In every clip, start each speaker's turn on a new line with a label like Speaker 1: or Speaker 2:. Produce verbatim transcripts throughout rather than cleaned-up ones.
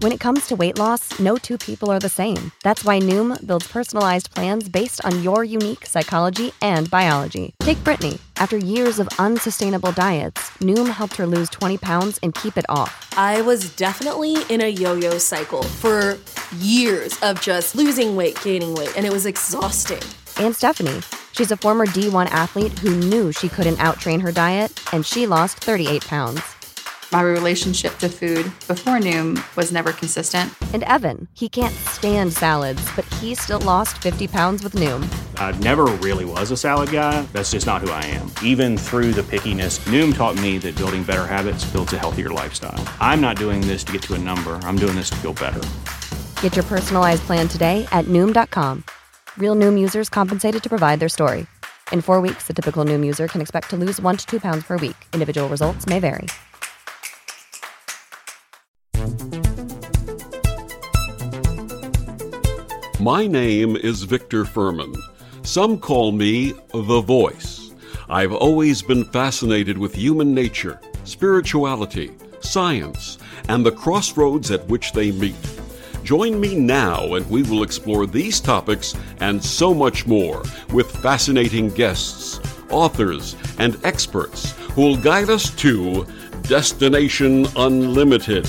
Speaker 1: When it comes to weight loss, no two people are the same. That's why Noom builds personalized plans based on your unique psychology and biology. Take Brittany. After years of unsustainable diets, Noom helped her lose twenty pounds and keep it off.
Speaker 2: I was definitely in a yo-yo cycle for years of just losing weight, gaining weight, and it was exhausting.
Speaker 1: And Stephanie. She's a former D one athlete who knew she couldn't outtrain her diet, and she lost thirty-eight pounds.
Speaker 3: My relationship to food before Noom was never consistent.
Speaker 1: And Evan, he can't stand salads, but he still lost fifty pounds with Noom.
Speaker 4: I never really was a salad guy. That's just not who I am. Even through the pickiness, Noom taught me that building better habits builds a healthier lifestyle. I'm not doing this to get to a number. I'm doing this to feel better.
Speaker 1: Get your personalized plan today at Noom dot com. Real Noom users compensated to provide their story. In four weeks, the typical Noom user can expect to lose one to two pounds per week. Individual results may vary.
Speaker 5: My name is Victor Furman. Some call me The Voice. I've always been fascinated with human nature, spirituality, science, and the crossroads at which they meet. Join me now and we will explore these topics and so much more with fascinating guests, authors, and experts who will guide us to Destination Unlimited.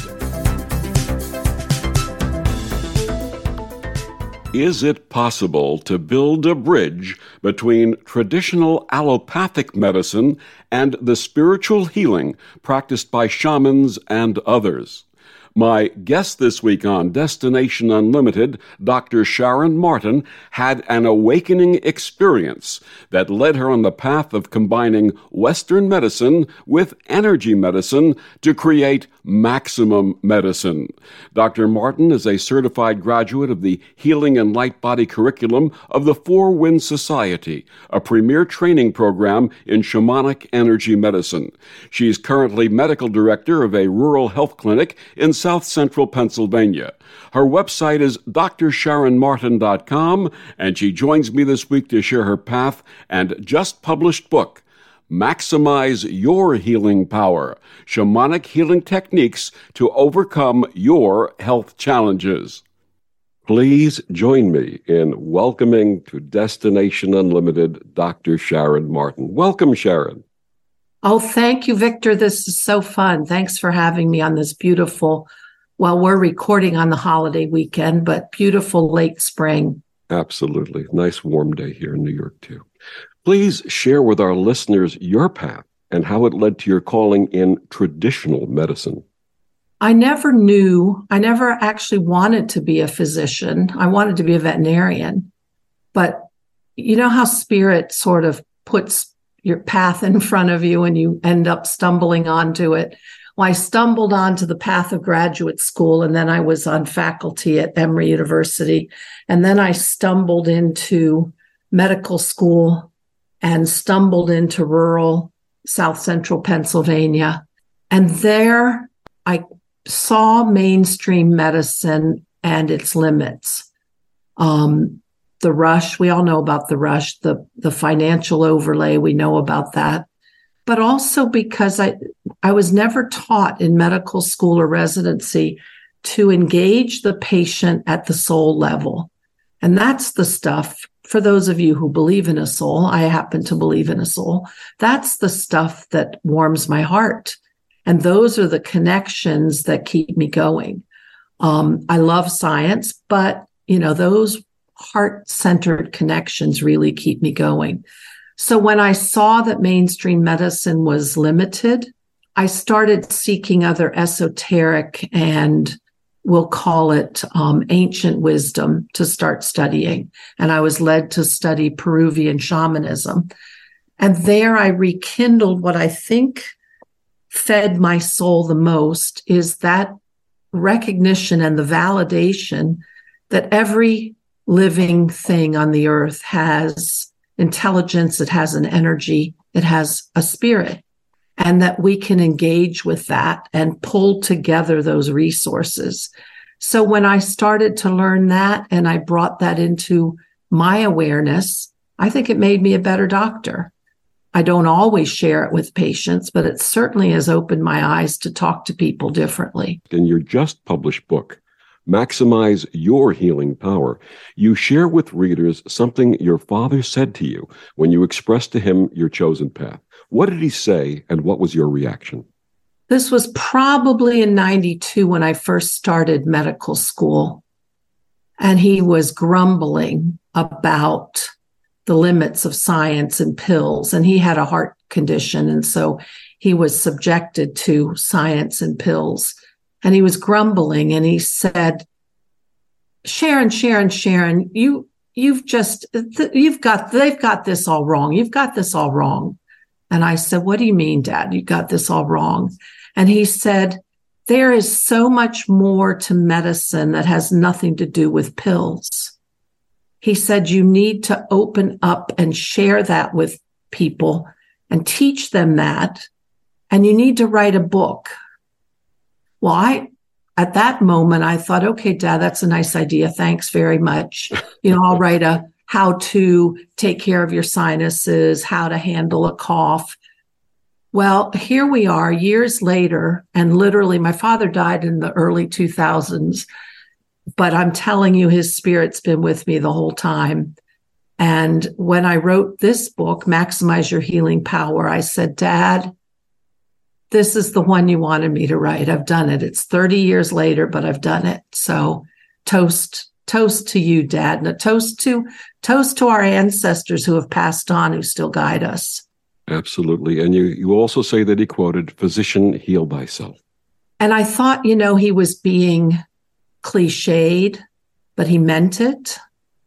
Speaker 5: Is it possible to build a bridge between traditional allopathic medicine and the spiritual healing practiced by shamans and others? My guest this week on Destination Unlimited, Doctor Sharon Martin, had an awakening experience that led her on the path of combining Western medicine with energy medicine to create maximum medicine. Doctor Martin is a certified graduate of the Healing and Light Body curriculum of the Four Winds Society, a premier training program in shamanic energy medicine. She's currently medical director of a rural health clinic in South Central Pennsylvania. Her website is d r sharon martin dot com, and she joins me this week to share her path and just published book, Maximize Your Healing Power, Shamanic Healing Techniques to Overcome Your Health Challenges. Please join me in welcoming to Destination Unlimited Doctor Sharon Martin. Welcome, Sharon.
Speaker 6: Oh, thank you, Victor. This is so fun. Thanks for having me on this beautiful, well, we're recording on the holiday weekend, but beautiful late spring.
Speaker 5: Absolutely. Nice warm day here in New York, too. Please share with our listeners your path and how it led to your calling in traditional medicine.
Speaker 6: I never knew, I never actually wanted to be a physician. I wanted to be a veterinarian. But you know how spirit sort of puts your path in front of you and you end up stumbling onto it? Well, I stumbled onto the path of graduate school, and then I was on faculty at Emory University. And then I stumbled into medical school and stumbled into rural South Central Pennsylvania. And there I saw mainstream medicine and its limits. Um, the rush, we all know about the rush, the, the financial overlay, we know about that. But also because I, I was never taught in medical school or residency to engage the patient at the soul level. And that's the stuff, for those of you who believe in a soul, I happen to believe in a soul, that's the stuff that warms my heart. And those are the connections that keep me going. Um, I love science, but, you know, those heart-centered connections really keep me going. So when I saw that mainstream medicine was limited, I started seeking other esoteric and we'll call it um, ancient wisdom to start studying. And I was led to study Peruvian shamanism. And there I rekindled what I think fed my soul the most is that recognition and the validation that every living thing on the earth has intelligence, it has an energy, it has a spirit, and that we can engage with that and pull together those resources. So when I started to learn that and I brought that into my awareness, I think it made me a better doctor. I don't always share it with patients, but it certainly has opened my eyes to talk to people differently.
Speaker 5: In your just published book, Maximize Your Healing Power, you share with readers something your father said to you when you expressed to him your chosen path. What did he say, and what was your reaction?
Speaker 6: This was probably in ninety-two when I first started medical school. And he was grumbling about the limits of science and pills. And he had a heart condition. And so he was subjected to science and pills. And he was grumbling, and he said, Sharon, Sharon, Sharon, you, you've just, you've got, they've got this all wrong. You've got this all wrong. And I said, what do you mean, Dad? You got this all wrong. And he said, there is so much more to medicine that has nothing to do with pills. He said, you need to open up and share that with people and teach them that. And you need to write a book. Well, I, at that moment, I thought, okay, Dad, that's a nice idea. Thanks very much. You know, I'll write a how to take care of your sinuses, how to handle a cough. Well, here we are years later, and literally my father died in the early two thousands, but I'm telling you, his spirit's been with me the whole time. And when I wrote this book, Maximize Your Healing Power, I said, Dad, this is the one you wanted me to write. I've done it. It's thirty years later, but I've done it. So toast, toast to you, Dad, and a toast to, toast to our ancestors who have passed on, who still guide us.
Speaker 5: Absolutely. And you, you also say that he quoted, physician, heal thyself.
Speaker 6: And I thought, you know, he was being cliched, but he meant it.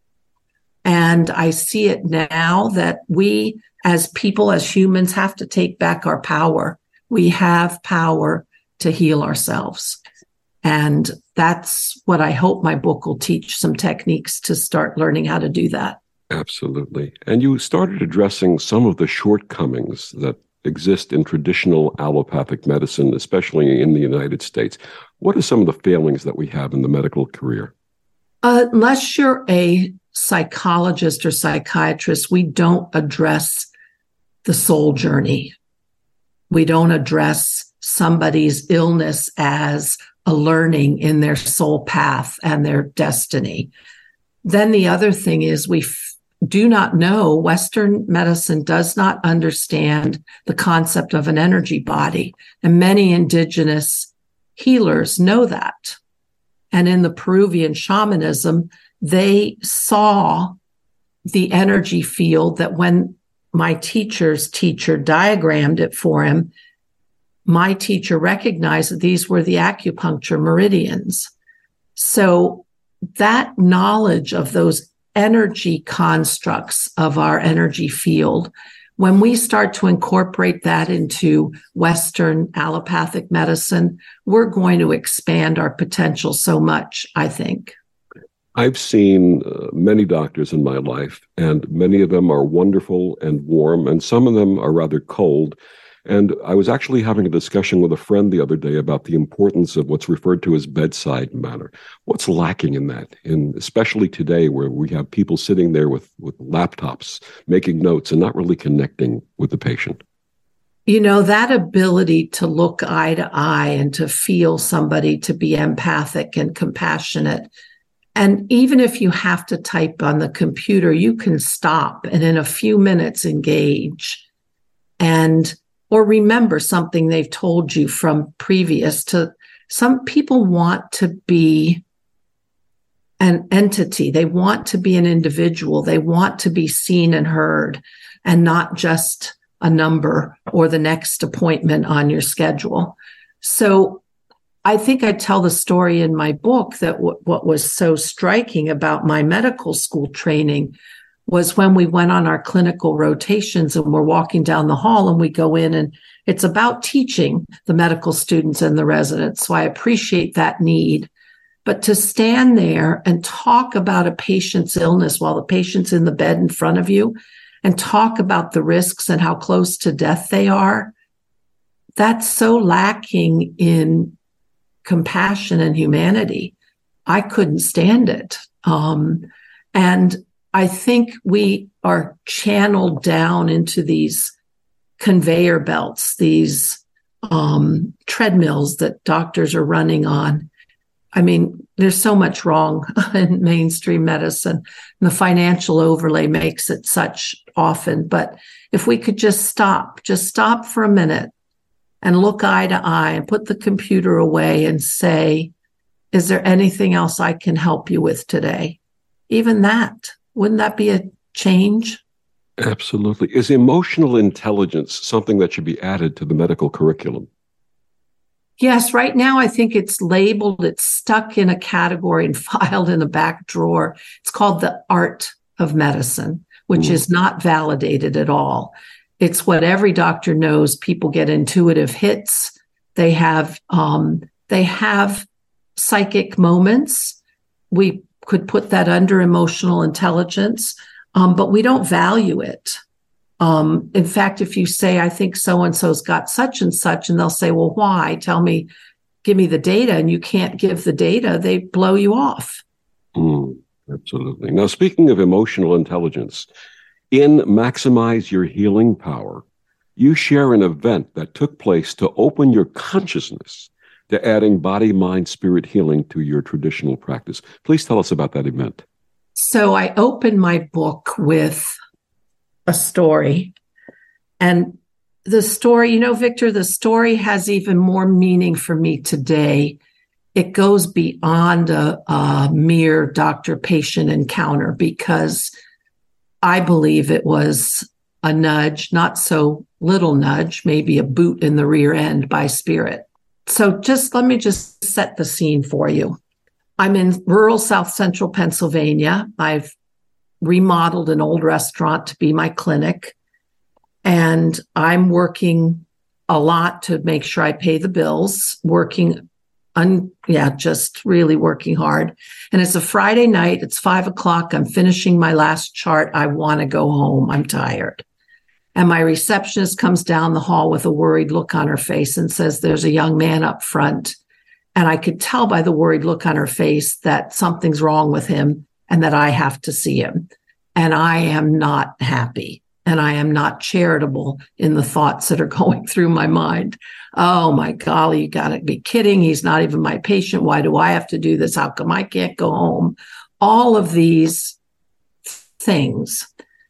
Speaker 6: And I see it now that we as people, as humans, have to take back our power. We have power to heal ourselves. And that's what I hope my book will teach, some techniques to start learning how to do that.
Speaker 5: Absolutely. And you started addressing some of the shortcomings that exist in traditional allopathic medicine, especially in the United States. What are some of the failings that we have in the medical career?
Speaker 6: Uh, unless you're a psychologist or psychiatrist, we don't address the soul journey. We don't address somebody's illness as a learning in their soul path and their destiny. Then the other thing is we f- do not know, Western medicine does not understand the concept of an energy body. And many indigenous healers know that. And in the Peruvian shamanism, they saw the energy field that when my teacher's teacher diagrammed it for him, my teacher recognized that these were the acupuncture meridians. So that knowledge of those energy constructs of our energy field, when we start to incorporate that into Western allopathic medicine, we're going to expand our potential so much, I think.
Speaker 5: I've seen uh, many doctors in my life, and many of them are wonderful and warm, and some of them are rather cold. And I was actually having a discussion with a friend the other day about the importance of what's referred to as bedside manner. What's lacking in that, in especially today where we have people sitting there with, with laptops, making notes and not really connecting with the patient?
Speaker 6: You know, that ability to look eye to eye and to feel somebody, to be empathic and compassionate. And even if you have to type on the computer, you can stop and in a few minutes engage and or remember something they've told you from previous. To some people want to be an entity. They want to be an individual. They want to be seen and heard and not just a number or the next appointment on your schedule. So I think I tell the story in my book that w- what was so striking about my medical school training was when we went on our clinical rotations and we're walking down the hall and we go in and it's about teaching the medical students and the residents. So I appreciate that need. But to stand there and talk about a patient's illness while the patient's in the bed in front of you and talk about the risks and how close to death they are, that's so lacking in compassion and humanity. I couldn't stand it. Um, and I think we are channeled down into these conveyor belts, these um, treadmills that doctors are running on. I mean, there's so much wrong in mainstream medicine. And the financial overlay makes it such often. But if we could just stop, just stop for a minute and look eye to eye and put the computer away and say, is there anything else I can help you with today? Even that, wouldn't that be a change?
Speaker 5: Absolutely. Is emotional intelligence something that should be added to the medical curriculum?
Speaker 6: Yes, right now I think it's labeled, it's stuck in a category and filed in a back drawer. It's called the art of medicine, which mm. is not validated at all. It's what every doctor knows. People get intuitive hits. They have um, they have psychic moments. We could put that under emotional intelligence, um, but we don't value it. Um, in fact, if you say, I think so-and-so's got such and such, and they'll say, well, why? Tell me, give me the data, and you can't give the data, they blow you off.
Speaker 5: Mm, absolutely. Now, speaking of emotional intelligence, in Maximize Your Healing Power, you share an event that took place to open your consciousness to adding body, mind, spirit healing to your traditional practice. Please tell us about that event.
Speaker 6: So I opened my book with a story. And the story, you know, Victor, the story has even more meaning for me today. It goes beyond a, a mere doctor-patient encounter, because I believe it was a nudge, not so little nudge, maybe a boot in the rear end by spirit. So just let me just set the scene for you. I'm in rural South Central Pennsylvania. I've remodeled an old restaurant to be my clinic, and I'm working a lot to make sure I pay the bills, working, un, yeah, just really working hard. And it's a Friday night. It's five o'clock. I'm finishing my last chart. I want to go home. I'm tired. And my receptionist comes down the hall with a worried look on her face and says, there's a young man up front. And I could tell by the worried look on her face that something's wrong with him and that I have to see him. And I am not happy, and I am not charitable in the thoughts that are going through my mind. Oh my golly, you gotta be kidding. He's not even my patient. Why do I have to do this? How come I can't go home? All of these things.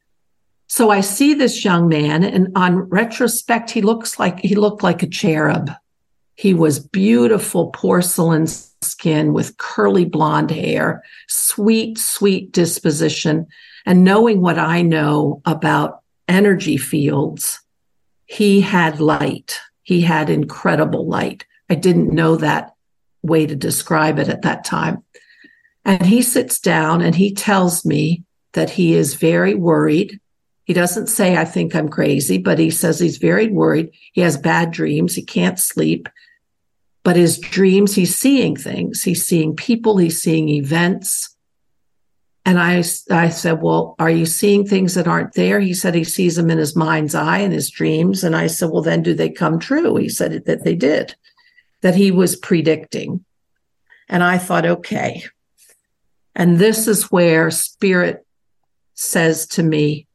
Speaker 6: So I see this young man, and on retrospect, he looks like he looked like a cherub. He was beautiful porcelain skin with curly blonde hair, sweet, sweet disposition. And knowing what I know about energy fields, he had light. He had incredible light. I didn't know that way to describe it at that time. And he sits down and he tells me that he is very worried. He doesn't say, I think I'm crazy, but he says he's very worried. He has bad dreams. He can't sleep. But his dreams, he's seeing things. He's seeing people. He's seeing events. And I, I said, well, are you seeing things that aren't there? He said he sees them in his mind's eye and his dreams. And I said, well, then do they come true? He said that they did, that he was predicting. And I thought, okay. And this is where spirit says to me,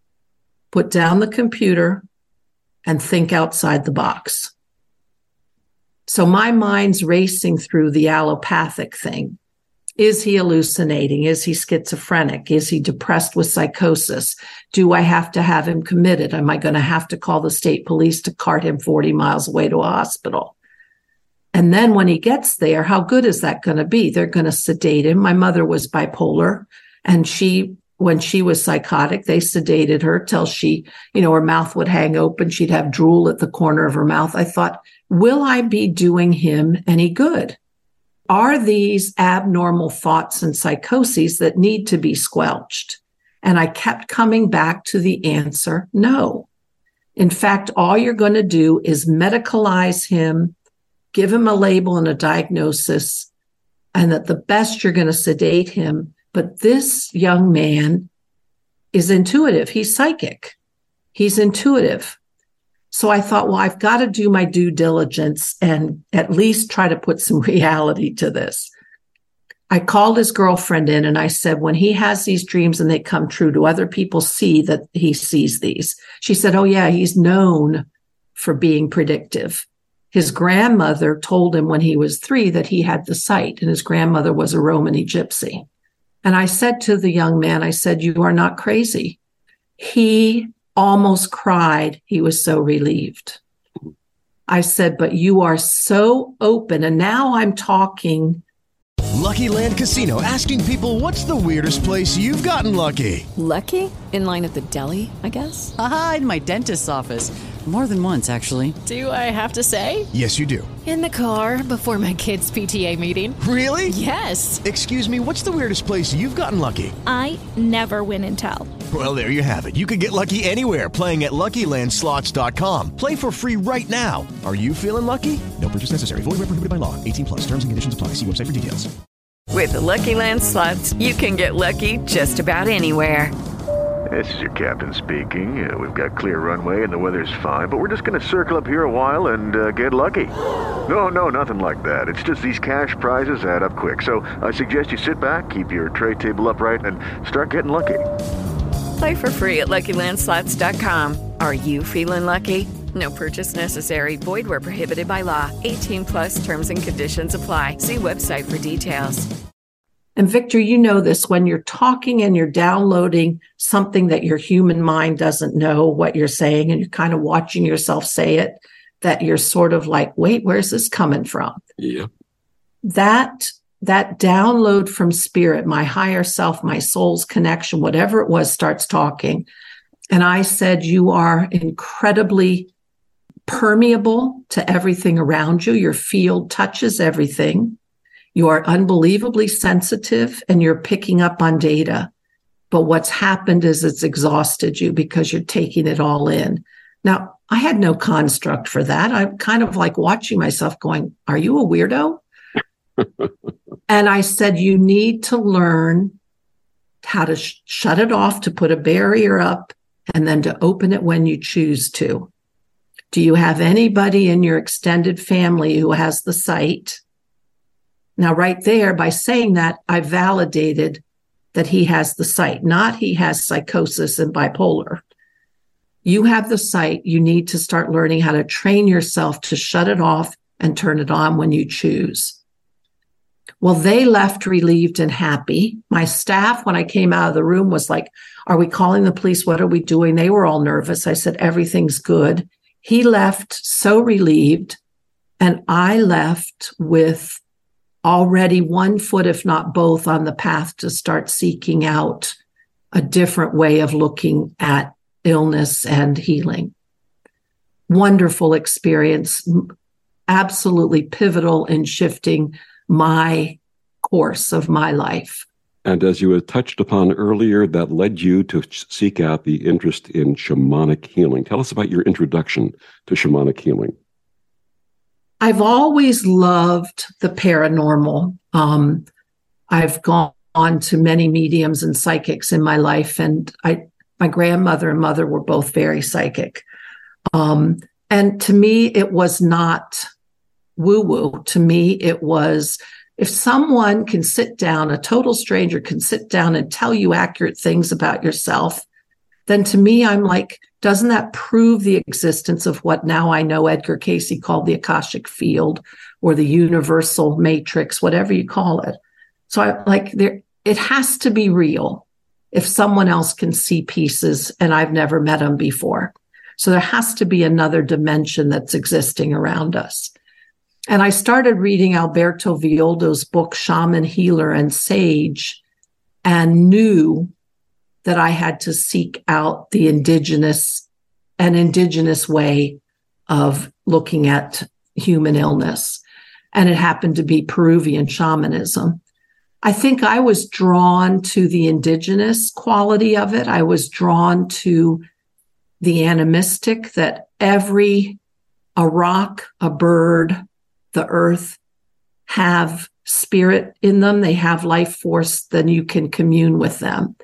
Speaker 6: put down the computer and think outside the box. So my mind's racing through the allopathic thing. Is he hallucinating? Is he schizophrenic? Is he depressed with psychosis? Do I have to have him committed? Am I going to have to call the state police to cart him forty miles away to a hospital? And then when he gets there, how good is that going to be? They're going to sedate him. My mother was bipolar, and she, when she was psychotic, they sedated her till she, you know, her mouth would hang open. She'd have drool at the corner of her mouth. I thought, will I be doing him any good? Are these abnormal thoughts and psychoses that need to be squelched? And I kept coming back to the answer, no. In fact, all you're going to do is medicalize him, give him a label and a diagnosis, and that the best you're going to sedate him. But this young man is intuitive. He's psychic. He's intuitive. So I thought, well, I've got to do my due diligence and at least try to put some reality to this. I called his girlfriend in and I said, when he has these dreams and they come true, do other people see that he sees these? She said, oh, yeah, he's known for being predictive. his grandmother told him when he was three that he had the sight, and his grandmother was a Romany gypsy. And I said to the young man, I said, you are not crazy. He almost cried. He was so relieved. I said, but you are so open. And now I'm talking.
Speaker 7: Lucky Land Casino, asking people, what's the weirdest place you've gotten lucky?
Speaker 8: Lucky? In line at the deli, I guess?
Speaker 9: Aha, in my dentist's office. More than once, actually.
Speaker 8: Do I have to say?
Speaker 7: Yes, you do.
Speaker 8: In the car before my kids' P T A meeting.
Speaker 7: Really?
Speaker 8: Yes.
Speaker 7: Excuse me, what's the weirdest place you've gotten lucky?
Speaker 10: I never win and tell.
Speaker 7: Well, there you have it. You can get lucky anywhere, playing at Lucky Land Slots dot com. Play for free right now. Are you feeling lucky? No purchase necessary. Void where prohibited by law. eighteen plus. Terms and conditions apply. See website for details.
Speaker 11: With the Lucky Land Slots, you can get lucky just about anywhere.
Speaker 12: This is your captain speaking. Uh, we've got clear runway and the weather's fine, but we're just going to circle up here a while and uh, get lucky. No, no, nothing like that. It's just these cash prizes add up quick. So I suggest you sit back, keep your tray table upright, and start getting lucky.
Speaker 11: Play for free at Lucky Land Slots dot com. Are you feeling lucky? No purchase necessary. Void where prohibited by law. eighteen plus terms and conditions apply. See website for details.
Speaker 6: And Victor, you know this, when you're talking and you're downloading something that your human mind doesn't know what you're saying, and you're kind of watching yourself say it, that you're sort of like, wait, where's this coming from?
Speaker 5: Yeah.
Speaker 6: That, that download from spirit, my higher self, my soul's connection, whatever it was, starts talking. And I said, you are incredibly permeable to everything around you. Your field touches everything. You are unbelievably sensitive and you're picking up on data. But what's happened is it's exhausted you because you're taking it all in. Now, I had no construct for that. I'm kind of like watching myself going, are you a weirdo? And I said, you need to learn how to sh- shut it off, to put a barrier up, and then to open it when you choose to. Do you have anybody in your extended family who has the sight? Now, right there, by saying that, I validated that he has the sight, not he has psychosis and bipolar. You have the sight. You need to start learning how to train yourself to shut it off and turn it on when you choose. Well, they left relieved and happy. My staff, when I came out of the room, was like, are we calling the police? What are we doing? They were all nervous. I said, everything's good. He left so relieved, and I left with already one foot, if not both, on the path to start seeking out a different way of looking at illness and healing. Wonderful experience, absolutely pivotal in shifting my course of my life.
Speaker 5: And as you had touched upon earlier, that led you to seek out the interest in shamanic healing. Tell us about your introduction to shamanic healing.
Speaker 6: I've always loved the paranormal. Um, I've gone on to many mediums and psychics in my life, and I, my grandmother and mother were both very psychic. Um, and to me, it was not woo-woo. To me, it was, if someone can sit down, a total stranger can sit down and tell you accurate things about yourself, then to me, I'm like, doesn't that prove the existence of what now I know Edgar Cayce called the Akashic field or the universal matrix, whatever you call it? So I like there, it has to be real if someone else can see pieces and I've never met them before. So there has to be another dimension that's existing around us. And I started reading Alberto Villoldo's book, Shaman, Healer, and Sage, and knew that I had to seek out the indigenous, an indigenous way of looking at human illness. And it happened to be Peruvian shamanism. I think I was drawn to the indigenous quality of it. I was drawn to the animistic, that every, a rock, a bird, the earth have spirit in them. They have life force, then you can commune with them.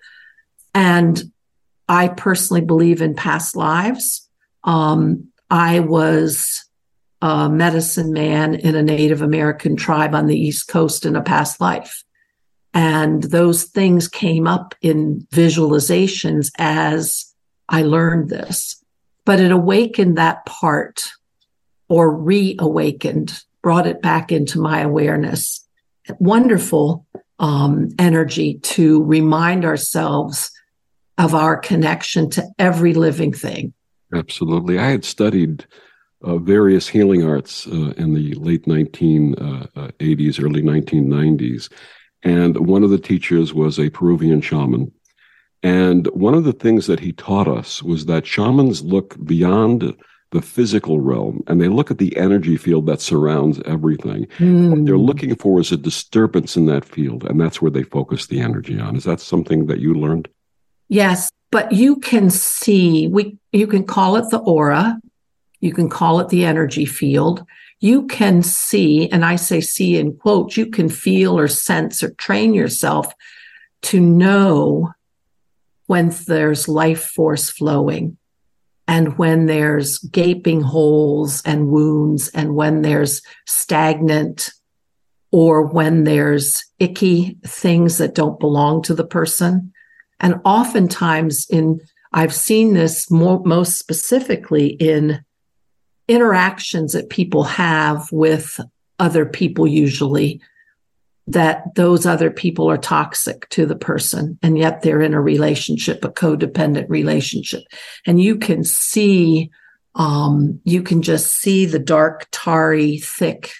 Speaker 6: And I personally believe in past lives. Um, I was a medicine man in a Native American tribe on the East Coast in a past life. And those things came up in visualizations as I learned this. But it awakened that part or reawakened, brought it back into my awareness. Wonderful um, energy to remind ourselves of our connection to every living thing.
Speaker 5: Absolutely. I had studied uh, various healing arts uh, in the late nineteen eighties, early nineteen nineties. And one of the teachers was a Peruvian shaman. And one of the things that he taught us was that shamans look beyond the physical realm, and they look at the energy field that surrounds everything. Mm. What they're looking for is a disturbance in that field, and that's where they focus the energy on. Is that something that you learned?
Speaker 6: Yes, but you can see, we you can call it the aura, you can call it the energy field. You can see, and I say see in quotes, you can feel or sense or train yourself to know when there's life force flowing, and when there's gaping holes and wounds, and when there's stagnant, or when there's icky things that don't belong to the person. And oftentimes in, I've seen this more, most specifically in interactions that people have with other people, usually, that those other people are toxic to the person, and yet they're in a relationship, a codependent relationship. And you can see, um, you can just see the dark, tarry, thick,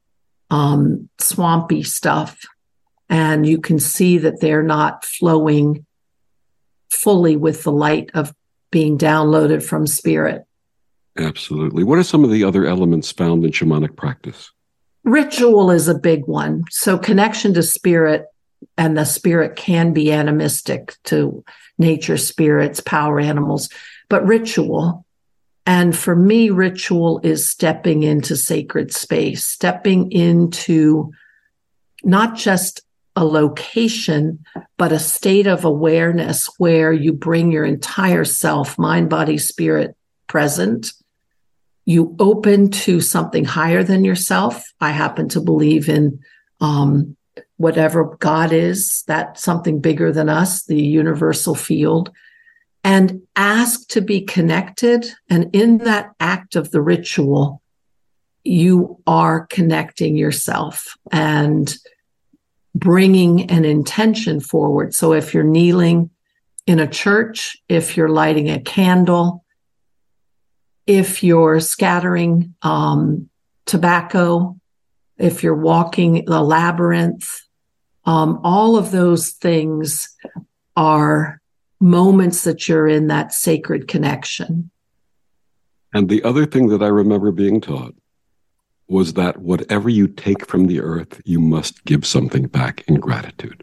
Speaker 6: um, swampy stuff. And you can see that they're not flowing fully with the light of being downloaded from spirit.
Speaker 5: Absolutely. What are some of the other elements found in shamanic practice?
Speaker 6: Ritual is a big one. So connection to spirit, and the spirit can be animistic to nature, spirits, power animals, but ritual. And for me, ritual is stepping into sacred space, stepping into not just a location, but a state of awareness where you bring your entire self, mind, body, spirit, present. You open to something higher than yourself. I happen to believe in um, whatever God is, that something bigger than us, the universal field, and ask to be connected. And in that act of the ritual, you are connecting yourself and bringing an intention forward. So if you're kneeling in a church, if you're lighting a candle, if you're scattering um, tobacco, if you're walking the labyrinth, um, all of those things are moments that you're in that sacred connection.
Speaker 5: And the other thing that I remember being taught was that whatever you take from the earth, you must give something back in gratitude.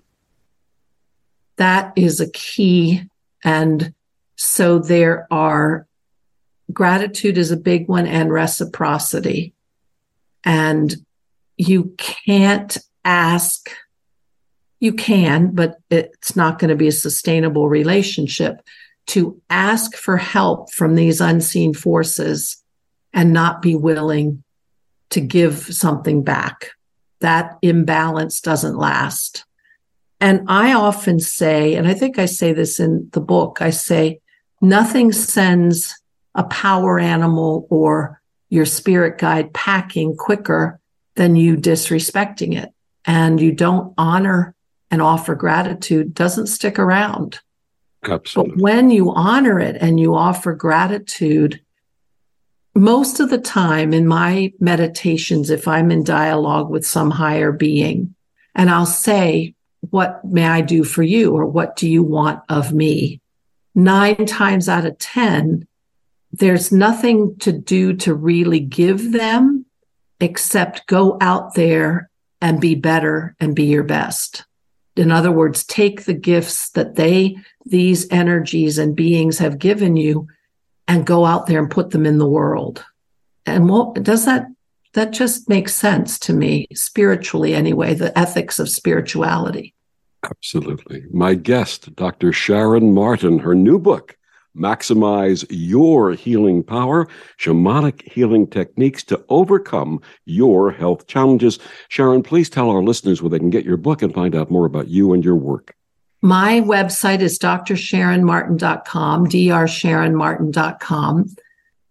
Speaker 6: That is a key. And so there are gratitude is a big one, and reciprocity. And you can't ask, you can, but it's not going to be a sustainable relationship, to ask for help from these unseen forces and not be willing to give something back. That imbalance doesn't last. And I often say, and I think I say this in the book, I say, nothing sends a power animal or your spirit guide packing quicker than you disrespecting it. And you don't honor and offer gratitude, doesn't stick around.
Speaker 5: Absolutely.
Speaker 6: But when you honor it and you offer gratitude, most of the time in my meditations, if I'm in dialogue with some higher being, and I'll say, what may I do for you? Or what do you want of me? Nine times out of ten, there's nothing to do to really give them except go out there and be better and be your best. In other words, take the gifts that they, these energies and beings have given you, and go out there and put them in the world. And what does that, that just makes sense to me, spiritually anyway, the ethics of spirituality.
Speaker 5: Absolutely. My guest, Doctor Sharon Martin, her new book, Maximize Your Healing Power, Shamanic Healing Techniques to Overcome Your Health Challenges. Sharon, please tell our listeners where they can get your book and find out more about you and your work.
Speaker 6: My website is d r sharon martin dot com, d r sharon martin dot com.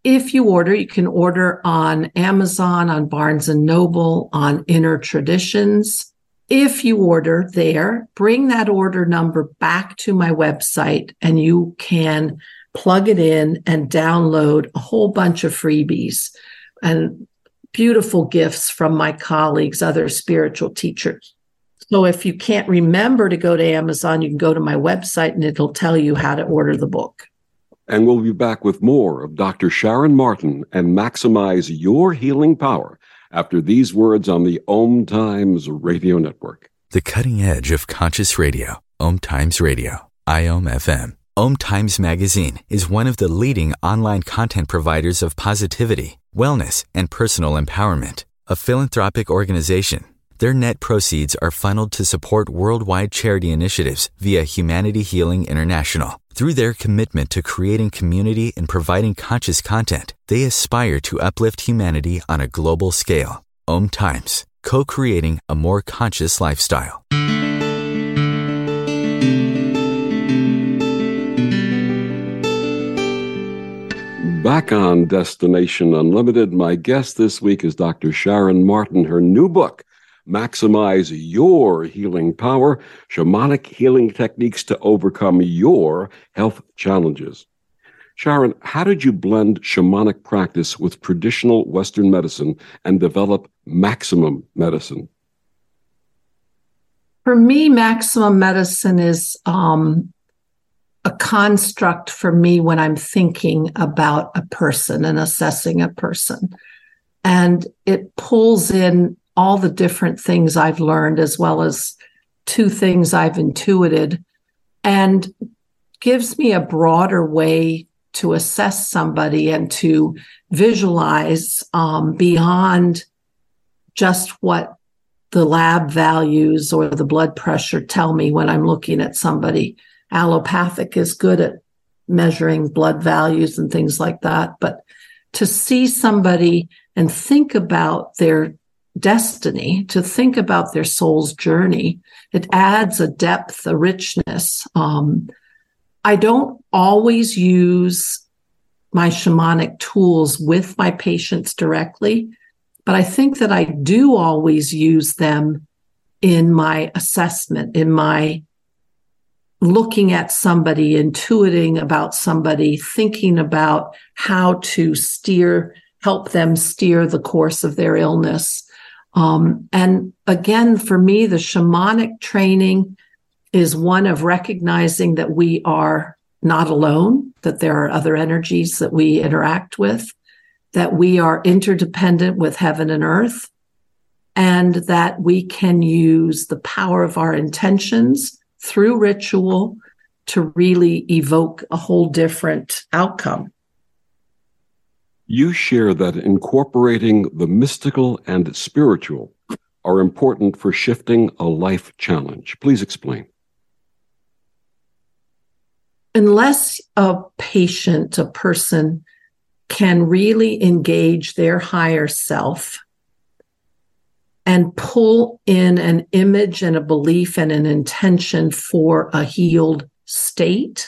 Speaker 6: if you order, you can order on Amazon, on Barnes and Noble, on Inner Traditions. If you order there, bring that order number back to my website and you can plug it in and download a whole bunch of freebies and beautiful gifts from my colleagues, other spiritual teachers. So if you can't remember to go to Amazon, you can go to my website and it'll tell you how to order the book.
Speaker 5: And we'll be back with more of Doctor Sharon Martin and Maximize Your Healing Power after these words on the Om Times Radio Network.
Speaker 13: The cutting edge of conscious radio, Om Times Radio, I O M F M. Om Times Magazine is one of the leading online content providers of positivity, wellness, and personal empowerment. A philanthropic organization, their net proceeds are funneled to support worldwide charity initiatives via Humanity Healing International. Through their commitment to creating community and providing conscious content, they aspire to uplift humanity on a global scale. Om Times, co-creating a more conscious lifestyle.
Speaker 5: Back on Destination Unlimited, my guest this week is Doctor Sharon Martin. Her new book, Maximize Your Healing Power, Shamanic Healing Techniques to Overcome Your Health Challenges. Sharon, how did you blend shamanic practice with traditional Western medicine and develop maximum medicine?
Speaker 6: For me, maximum medicine is um, a construct for me when I'm thinking about a person and assessing a person. And it pulls in all the different things I've learned, as well as two things I've intuited, and gives me a broader way to assess somebody and to visualize um, beyond just what the lab values or the blood pressure tell me when I'm looking at somebody. Allopathic is good at measuring blood values and things like that, but to see somebody and think about their destiny, to think about their soul's journey, it adds a depth, a richness. Um, I don't always use my shamanic tools with my patients directly, but I think that I do always use them in my assessment, in my looking at somebody, intuiting about somebody, thinking about how to steer, help them steer the course of their illness. Um, and again, for me, the shamanic training is one of recognizing that we are not alone, that there are other energies that we interact with, that we are interdependent with heaven and earth, and that we can use the power of our intentions through ritual to really evoke a whole different outcome.
Speaker 5: You share that incorporating the mystical and spiritual are important for shifting a life challenge. Please explain.
Speaker 6: Unless a patient, a person, can really engage their higher self and pull in an image and a belief and an intention for a healed state,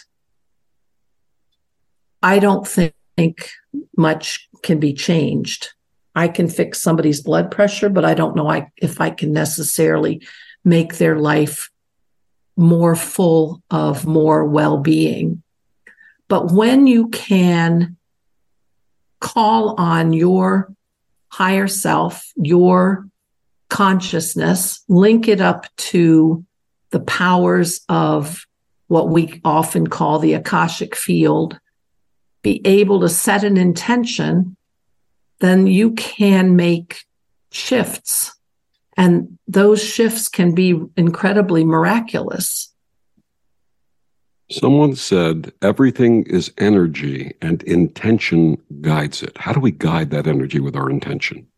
Speaker 6: I don't think much can be changed. I can fix somebody's blood pressure, but I don't know if I can necessarily make their life more full of more well-being. But when you can call on your higher self, your consciousness, link it up to the powers of what we often call the Akashic field, be able to set an intention, then you can make shifts. And those shifts can be incredibly miraculous.
Speaker 5: Someone said everything is energy and intention guides it. How do we guide that energy with our intention?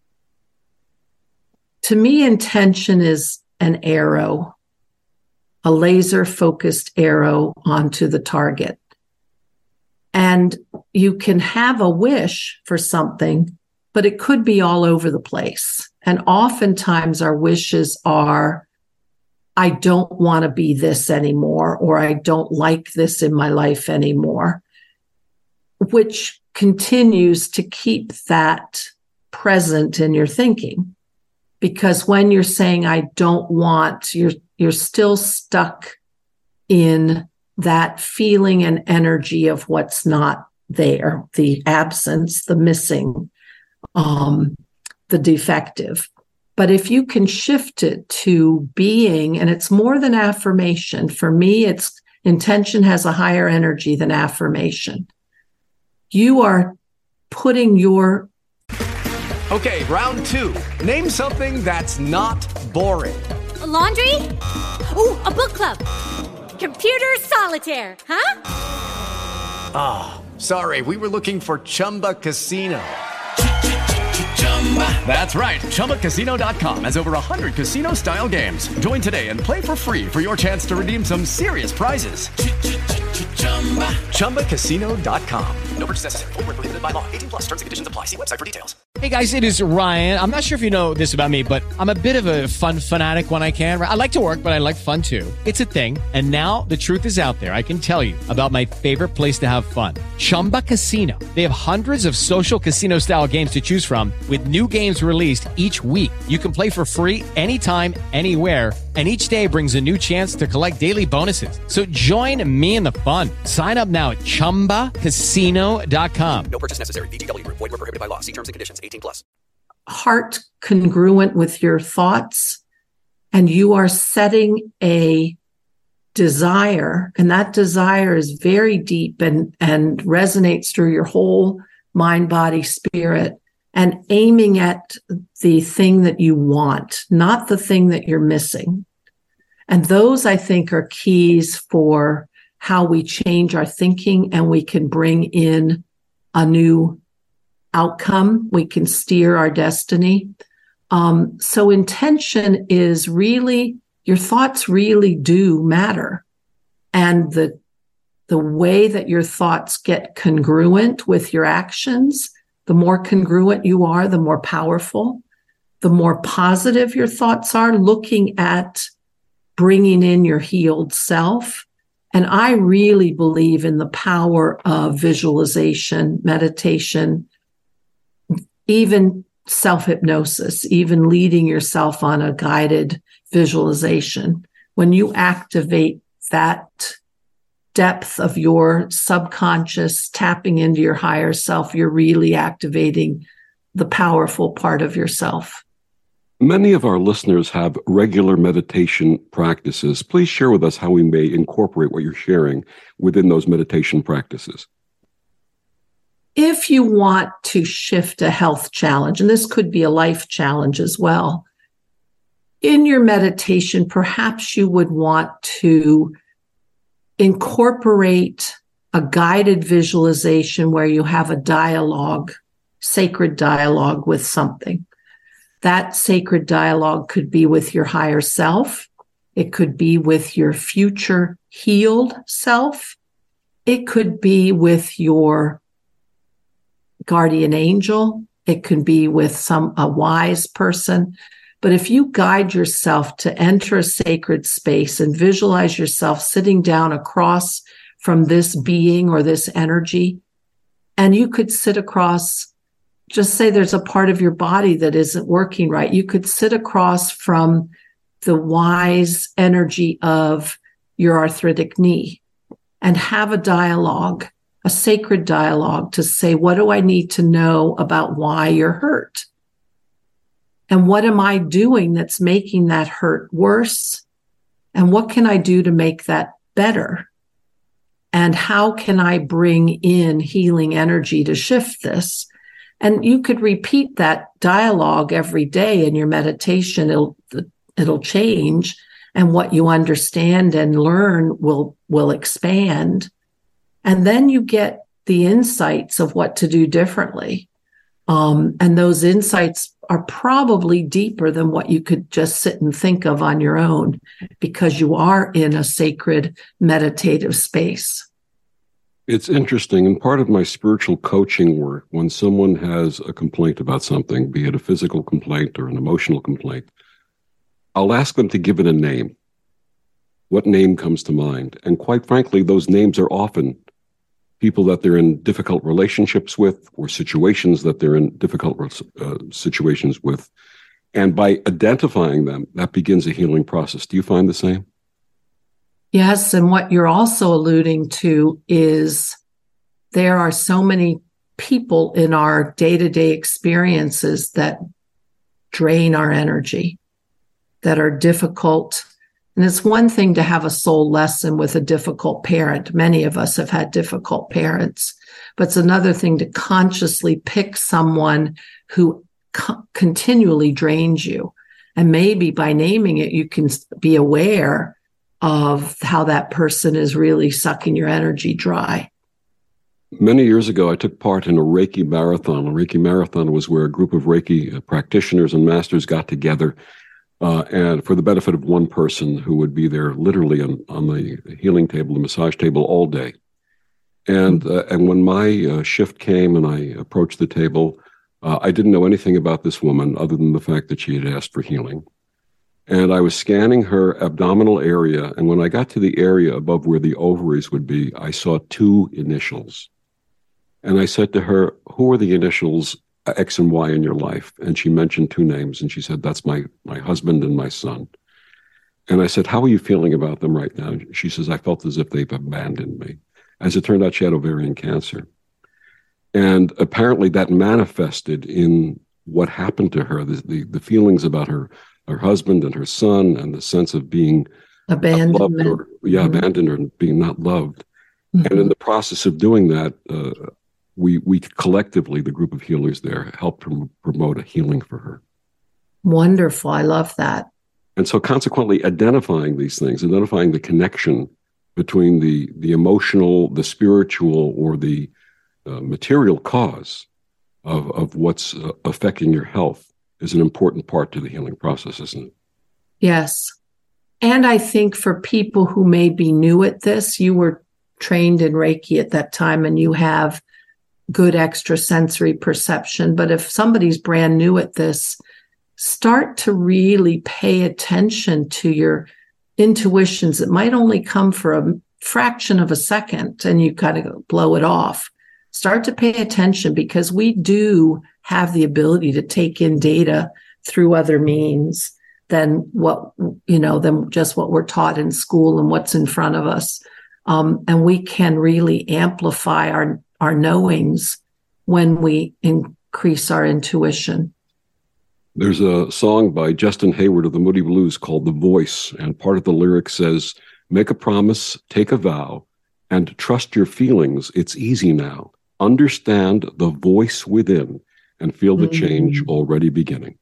Speaker 6: To me, intention is an arrow, a laser-focused arrow onto the target. And you can have a wish for something, but it could be all over the place. And oftentimes our wishes are, I don't want to be this anymore, or I don't like this in my life anymore, which continues to keep that present in your thinking. Because when you're saying, I don't want, you're, you're still stuck in that feeling and energy of what's not there, the absence, the missing, um, the defective. But if you can shift it to being, and it's more than affirmation. For me, it's intention has a higher energy than affirmation. You are putting your...
Speaker 14: Okay, round two. Name something that's not boring.
Speaker 15: A laundry? Ooh, a book club. Computer solitaire, huh?
Speaker 14: Ah, oh, sorry, we were looking for Chumba Casino. That's right, Chumba Casino dot com has over one hundred casino-style games. Join today and play for free for your chance to redeem some serious prizes. Chumba Casino dot com. No purchase necessary. Void where prohibited by law. eighteen plus terms and conditions apply. See website for details.
Speaker 16: Hey guys, it is Ryan. I'm not sure if you know this about me, but I'm a bit of a fun fanatic when I can. I like to work, but I like fun too. It's a thing. And now the truth is out there. I can tell you about my favorite place to have fun. Chumba Casino. They have hundreds of social casino style games to choose from with new games released each week. You can play for free anytime, anywhere. And each day brings a new chance to collect daily bonuses. So join me in the fun. Sign up now at chumba casino dot com.
Speaker 14: No purchase necessary. V G W. Void where prohibited by law. See terms and conditions. eighteen plus.
Speaker 6: Heart congruent with your thoughts, and you are setting a desire, and that desire is very deep and, and resonates through your whole mind, body, spirit, and aiming at the thing that you want, not the thing that you're missing. And those, I think, are keys for how we change our thinking, and we can bring in a new outcome. We can steer our destiny. Um, so intention is really, your thoughts really do matter. And the, the way that your thoughts get congruent with your actions, the more congruent you are, the more powerful, the more positive your thoughts are, looking at bringing in your healed self. And I really believe in the power of visualization, meditation, even self-hypnosis, even leading yourself on a guided visualization. When you activate that depth of your subconscious, tapping into your higher self, you're really activating the powerful part of yourself.
Speaker 5: Many of our listeners have regular meditation practices. Please share with us how we may incorporate what you're sharing within those meditation practices.
Speaker 6: If you want to shift a health challenge, and this could be a life challenge as well, in your meditation, perhaps you would want to incorporate a guided visualization where you have a dialogue, sacred dialogue with something. That sacred dialogue could be with your higher self. It could be with your future healed self. It could be with your guardian angel. It could be with some a wise person. But if you guide yourself to enter a sacred space and visualize yourself sitting down across from this being or this energy, and you could sit across, just say there's a part of your body that isn't working right. You could sit across from the wise energy of your arthritic knee and have a dialogue, a sacred dialogue to say, what do I need to know about why you're hurt? And what am I doing that's making that hurt worse? And what can I do to make that better? And how can I bring in healing energy to shift this? And you could repeat that dialogue every day in your meditation. It'll, it'll change, and what you understand and learn will, will expand. And then you get the insights of what to do differently. Um, and those insights are probably deeper than what you could just sit and think of on your own, because you are in a sacred meditative space.
Speaker 5: It's interesting. And part of my spiritual coaching work, when someone has a complaint about something, be it a physical complaint or an emotional complaint, I'll ask them to give it a name. What name comes to mind? And quite frankly, those names are often people that they're in difficult relationships with, or situations that they're in difficult uh, situations with. And by identifying them, that begins a healing process. Do you find the same?
Speaker 6: Yes. And what you're also alluding to is there are so many people in our day-to-day experiences that drain our energy, that are difficult. And it's one thing to have a soul lesson with a difficult parent. Many of us have had difficult parents, but it's another thing to consciously pick someone who co- continually drains you. And maybe by naming it, you can be aware of how that person is really sucking your energy dry.
Speaker 5: Many years ago, I took part in a Reiki marathon. A Reiki marathon was where a group of Reiki practitioners and masters got together uh, and for the benefit of one person who would be there literally on, on the healing table, the massage table all day. And uh, and when my uh, shift came and I approached the table, uh, I didn't know anything about this woman other than the fact that she had asked for healing. And I was scanning her abdominal area, and when I got to the area above where the ovaries would be, I saw two initials. And I said to her, who are the initials X and Y in your life? And she mentioned two names, and she said, that's my, my husband and my son. And I said, how are you feeling about them right now? She says, I felt as if they've abandoned me. As it turned out, she had ovarian cancer. And apparently that manifested in what happened to her, the, the, the feelings about her her husband and her son, and the sense of being
Speaker 6: abandoned,
Speaker 5: or, yeah, mm-hmm. abandoned or being not loved. Mm-hmm. And in the process of doing that, uh, we we collectively, the group of healers there, helped prom- promote a healing for her.
Speaker 6: Wonderful. I love that.
Speaker 5: And so consequently, identifying these things, identifying the connection between the, the emotional, the spiritual, or the uh, material cause of, of what's uh, affecting your health is an important part to the healing process, isn't it?
Speaker 6: Yes. And I think for people who may be new at this, you were trained in Reiki at that time and you have good extrasensory perception. But if somebody's brand new at this, start to really pay attention to your intuitions. It might only come for a fraction of a second and you kind of blow it off. Start to pay attention, because we do have the ability to take in data through other means than what, you know, than just what we're taught in school and what's in front of us. Um, and we can really amplify our, our knowings when we increase our intuition.
Speaker 5: There's a song by Justin Hayward of the Moody Blues called The Voice, and part of the lyric says, make a promise, take a vow, and trust your feelings. It's easy now. Understand the voice within and feel the mm-hmm. change already beginning.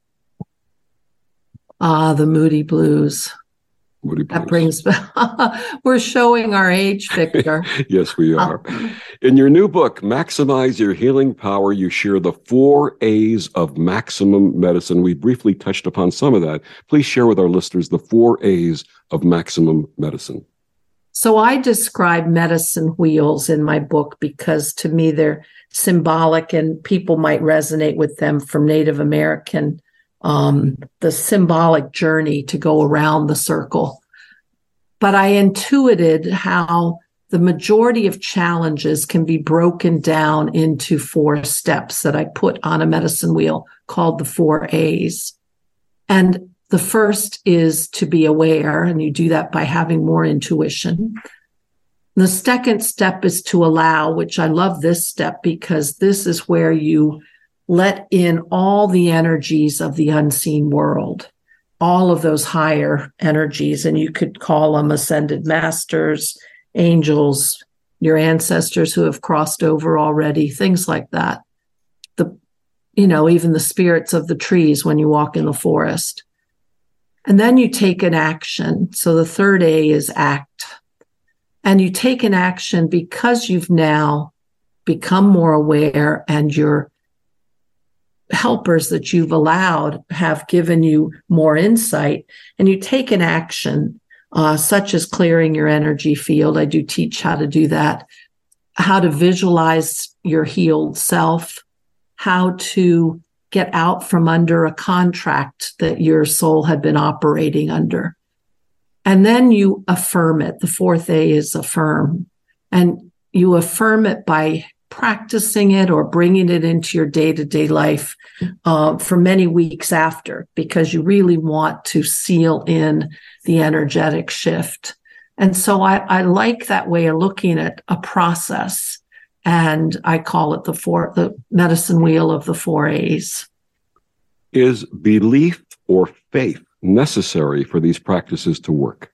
Speaker 6: Ah, the Moody Blues.
Speaker 5: Moody Blues.
Speaker 6: That brings, we're showing our age, Victor.
Speaker 5: Yes, we are. In your new book, Maximize Your Healing Power, you share the four A's of maximum medicine. We briefly touched upon some of that. Please share with our listeners the four A's of maximum medicine.
Speaker 6: So I describe medicine wheels in my book because to me they're symbolic and people might resonate with them from Native American, um, the symbolic journey to go around the circle. But I intuited how the majority of challenges can be broken down into four steps that I put on a medicine wheel called the four A's. And the first is to be aware, and you do that by having more intuition. The second step is to allow, which I love this step because this is where you let in all the energies of the unseen world, all of those higher energies, and you could call them ascended masters, angels, your ancestors who have crossed over already, things like that. The, you know, even the spirits of the trees when you walk in the forest. And then you take an action. So the third A is act. And you take an action because you've now become more aware and your helpers that you've allowed have given you more insight. And you take an action uh, such as clearing your energy field. I do teach how to do that, how to visualize your healed self, how to get out from under a contract that your soul had been operating under. And then you affirm it. The fourth A is affirm. And you affirm it by practicing it or bringing it into your day-to-day life uh, for many weeks after, because you really want to seal in the energetic shift. And so I, I like that way of looking at a process, and I call it the four, the medicine wheel of the four A's.
Speaker 5: Is belief or faith necessary for these practices to work?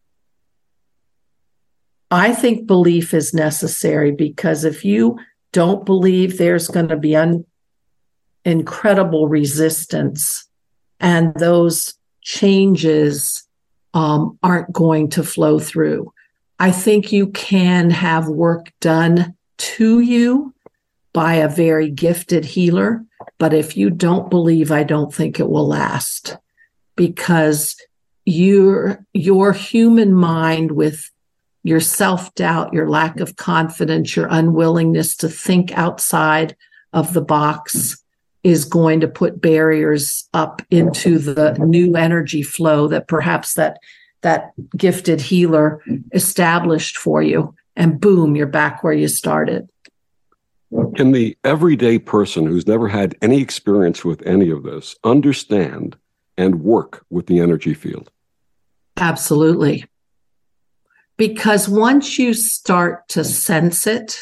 Speaker 6: I think belief is necessary, because if you don't believe, there's going to be un- incredible resistance, and those changes um, aren't going to flow through. I think you can have work done to you by a very gifted healer, but if you don't believe, I don't think it will last, because your your human mind, with your self-doubt, your lack of confidence, your unwillingness to think outside of the box, is going to put barriers up into the new energy flow that perhaps that that gifted healer established for you. And boom, you're back where you started.
Speaker 5: Can the everyday person who's never had any experience with any of this understand and work with the energy field?
Speaker 6: Absolutely. Because once you start to sense it,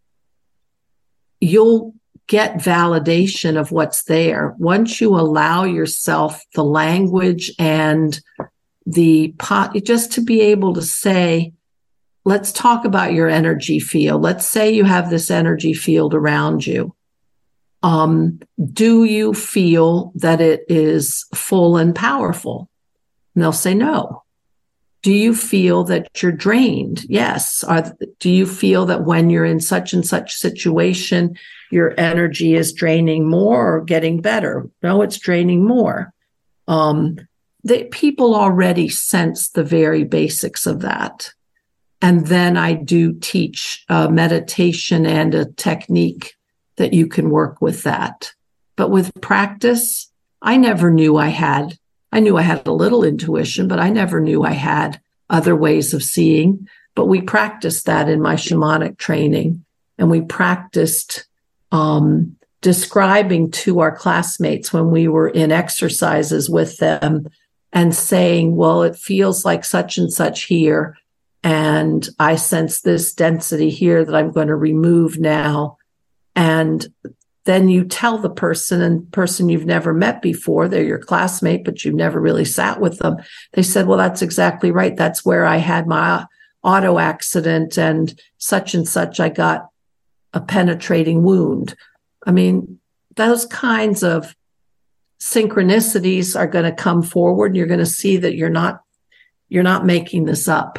Speaker 6: you'll get validation of what's there. Once you allow yourself the language and the pot, just to be able to say, let's talk about your energy field. Let's say you have this energy field around you. Um, do you feel that it is full and powerful? And they'll say no. Do you feel that you're drained? Yes. Are, do you feel that when you're in such and such situation, your energy is draining more or getting better? No, it's draining more. Um, they, people already sense the very basics of that. And then I do teach a meditation and a technique that you can work with that. But with practice, I never knew I had I knew I had a little intuition, but I never knew I had other ways of seeing. But we practiced that in my shamanic training. And we practiced um, describing to our classmates when we were in exercises with them and saying, well, it feels like such and such here. And I sense this density here that I'm going to remove now. And then you tell the person, and person you've never met before, they're your classmate, but you've never really sat with them. They said, well, that's exactly right. That's where I had my auto accident and such and such. I got a penetrating wound. I mean, those kinds of synchronicities are going to come forward, and you're going to see that you're not, you're not making this up.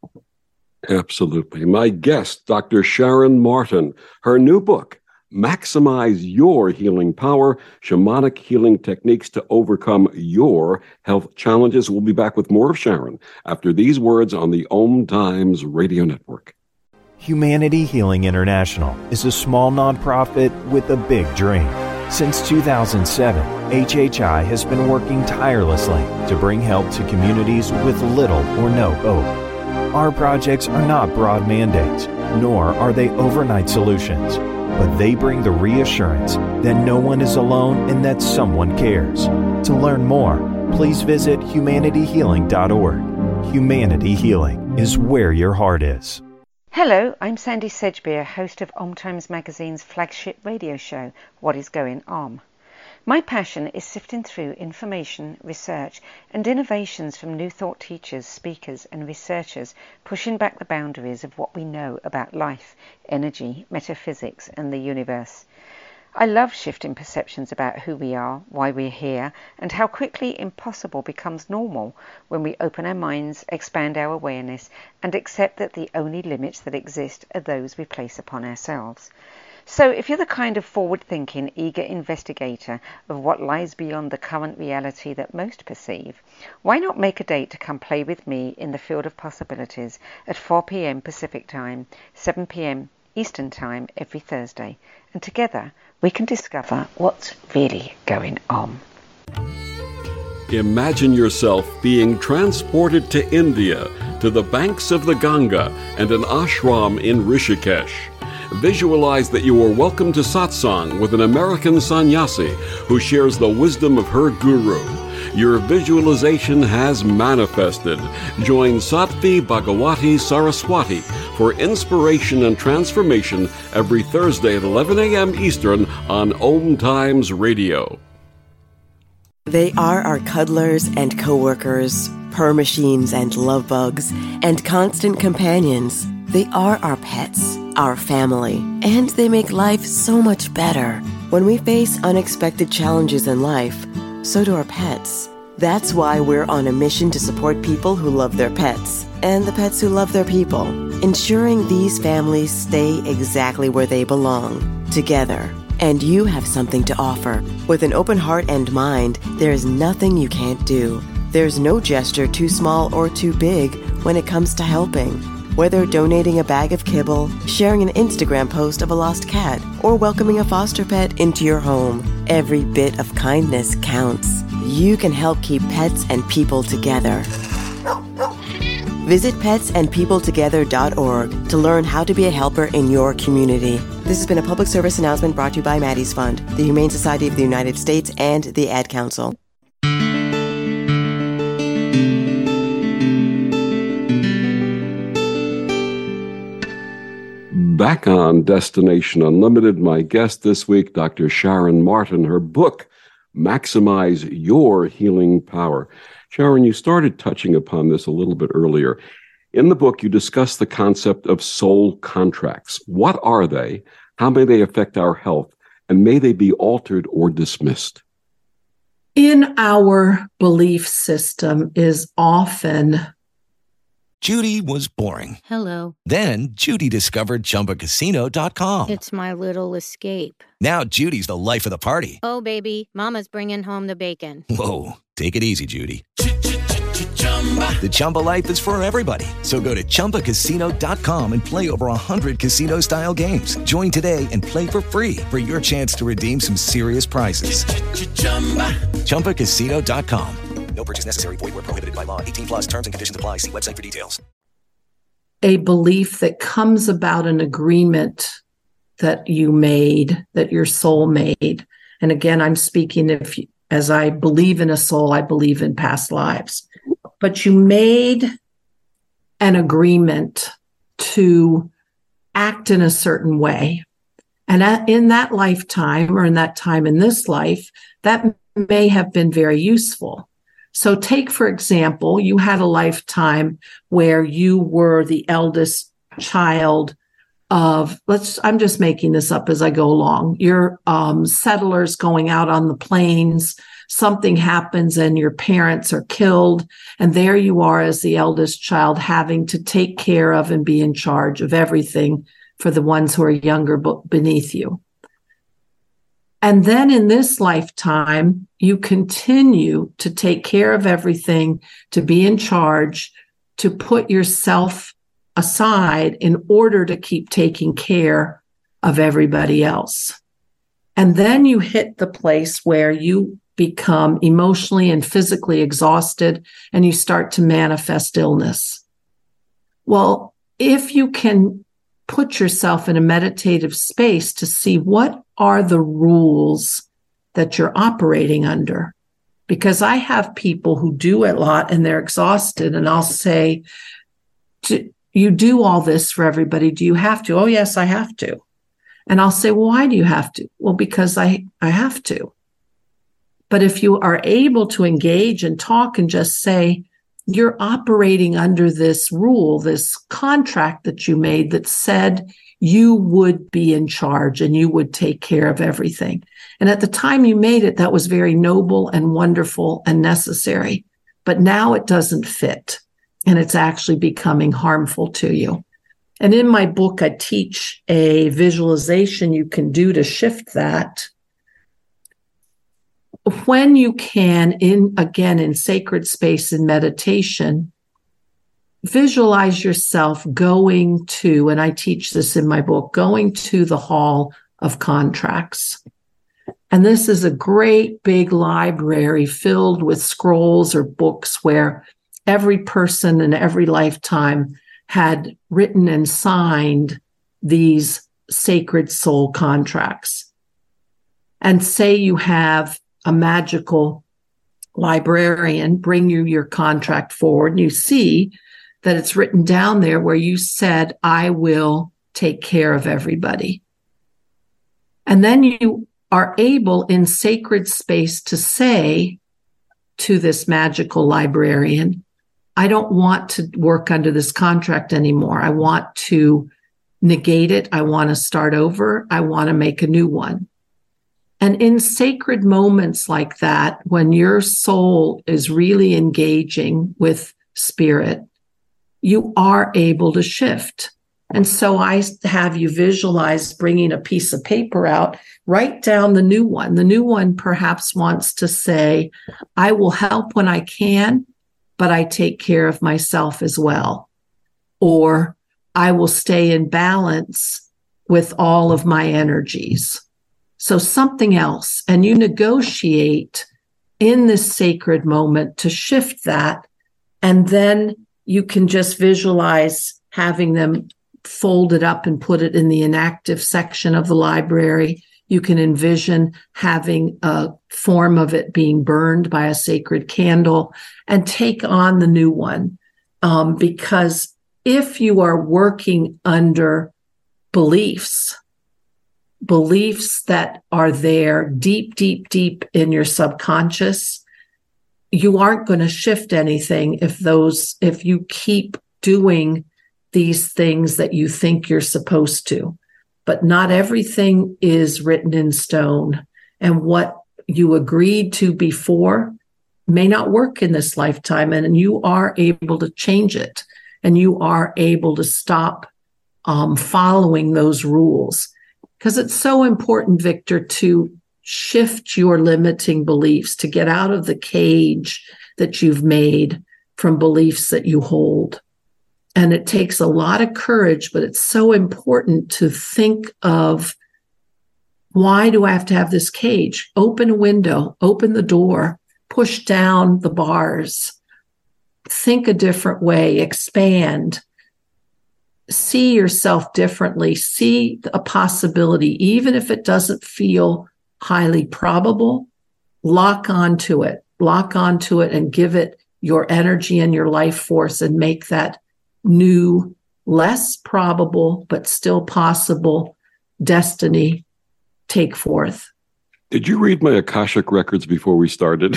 Speaker 5: Absolutely. My guest, Doctor Sharon Martin, her new book, Maximize Your Healing Power, Shamanic Healing Techniques to Overcome Your Health Challenges. We'll be back with more of Sharon after these words on the Om Times Radio Network.
Speaker 17: Humanity Healing International is a small nonprofit with a big dream. Since two thousand seven, H H I has been working tirelessly to bring help to communities with little or no hope. Our projects are not broad mandates, nor are they overnight solutions, but they bring the reassurance that no one is alone and that someone cares. To learn more, please visit humanity healing dot org. Humanity Healing is where your heart is.
Speaker 18: Hello, I'm Sandy Sedgbeer, host of Om Times Magazine's flagship radio show, What is Going Om. My passion is sifting through information, research, and innovations from new thought teachers, speakers, and researchers pushing back the boundaries of what we know about life, energy, metaphysics, and the universe. I love shifting perceptions about who we are, why we're here, and how quickly impossible becomes normal when we open our minds, expand our awareness, and accept that the only limits that exist are those we place upon ourselves. So if you're the kind of forward-thinking, eager investigator of what lies beyond the current reality that most perceive, why not make a date to come play with me in the field of possibilities at four p.m. Pacific Time, seven p.m. Eastern Time every Thursday, and together we can discover what's really going on.
Speaker 5: Imagine yourself being transported to India to the banks of the Ganga and an ashram in Rishikesh. Visualize that you are welcome to satsang with an American sannyasi who shares the wisdom of her guru. Your visualization has manifested. Join Sattvi Bhagawati Saraswati for inspiration and transformation every Thursday at eleven a.m. Eastern on Om Times Radio.
Speaker 19: They are our cuddlers and coworkers, purr machines and love bugs, and constant companions. They are our pets, our family, and they make life so much better. When we face unexpected challenges in life, so do our pets. That's why we're on a mission to support people who love their pets and the pets who love their people, ensuring these families stay exactly where they belong, together. And you have something to offer. With an open heart and mind, there is nothing you can't do. There's no gesture too small or too big when it comes to helping. Whether donating a bag of kibble, sharing an Instagram post of a lost cat, or welcoming a foster pet into your home, every bit of kindness counts. You can help keep pets and people together. Visit pets and people together dot org to learn how to be a helper in your community. This has been a public service announcement brought to you by Maddie's Fund, the Humane Society of the United States, and the Ad Council.
Speaker 5: Back on Destination Unlimited, my guest this week, Doctor Sharon Martin, her book, Maximize Your Healing Power. Sharon, you started touching upon this a little bit earlier. In the book, you discuss the concept of soul contracts. What are they? How may they affect our health? And may they be altered or dismissed?
Speaker 6: In our belief system is often...
Speaker 7: Judy was boring.
Speaker 15: Hello.
Speaker 7: Then Judy discovered Chumba Casino dot com.
Speaker 15: It's my little escape.
Speaker 7: Now Judy's the life of the party.
Speaker 15: Oh, baby, mama's bringing home the bacon.
Speaker 7: Whoa, take it easy, Judy. The Chumba life is for everybody. So go to Chumba Casino dot com and play over one hundred casino-style games. Join today and play for free for your chance to redeem some serious prizes. Chumba Casino dot com.
Speaker 20: No purchase necessary. Void where prohibited by law. eighteen plus terms and conditions apply. See website for details.
Speaker 6: A belief that comes about an agreement that you made, that your soul made. And again, I'm speaking if you, as I believe in a soul, I believe in past lives. But you made an agreement to act in a certain way. And at, in that lifetime or in that time in this life, that may have been very useful. So take, for example, you had a lifetime where you were the eldest child of, let's, I'm just making this up as I go along. You're um, settlers going out on the plains. Something happens and your parents are killed. And there you are as the eldest child having to take care of and be in charge of everything for the ones who are younger beneath you. And then in this lifetime, you continue to take care of everything, to be in charge, to put yourself aside in order to keep taking care of everybody else. And then you hit the place where you become emotionally and physically exhausted and you start to manifest illness. Well, if you can put yourself in a meditative space to see what are the rules that you're operating under. Because I have people who do a lot and they're exhausted, and I'll say, you do all this for everybody. Do you have to? Oh, yes, I have to. And I'll say, well, why do you have to? Well, because I, I have to. But if you are able to engage and talk and just say, you're operating under this rule, this contract that you made that said you would be in charge and you would take care of everything. And at the time you made it, that was very noble and wonderful and necessary. But now it doesn't fit, and it's actually becoming harmful to you. And in my book, I teach a visualization you can do to shift that. When you can, in again, in sacred space and meditation, visualize yourself going to, and I teach this in my book, going to the Hall of Contracts. And this is a great big library filled with scrolls or books where every person in every lifetime had written and signed these sacred soul contracts. And say you have a magical librarian bring you your contract forward, and you see that it's written down there where you said, I will take care of everybody. And then you are able in sacred space to say to this magical librarian, I don't want to work under this contract anymore. I want to negate it. I want to start over. I want to make a new one. And in sacred moments like that, when your soul is really engaging with spirit, you are able to shift. And so I have you visualize bringing a piece of paper out, write down the new one. The new one perhaps wants to say, I will help when I can, but I take care of myself as well. Or I will stay in balance with all of my energies. So something else. And you negotiate in this sacred moment to shift that. And then you can just visualize having them fold it up and put it in the inactive section of the library. You can envision having a form of it being burned by a sacred candle and take on the new one. Um, because if you are working under beliefs, beliefs that are there deep, deep, deep in your subconscious, you aren't going to shift anything if those, if you keep doing these things that you think you're supposed to. But not everything is written in stone. And what you agreed to before may not work in this lifetime. And you are able to change it. And you are able to stop um, following those rules. Because it's so important, Victor, to shift your limiting beliefs, to get out of the cage that you've made from beliefs that you hold. And it takes a lot of courage, but it's so important to think of, why do I have to have this cage? Open a window, open the door, push down the bars, think a different way, expand, see yourself differently, see a possibility, even if it doesn't feel highly probable, lock onto it, lock onto it and give it your energy and your life force and make that new, less probable, but still possible destiny take forth.
Speaker 5: Did you read my Akashic records before we started?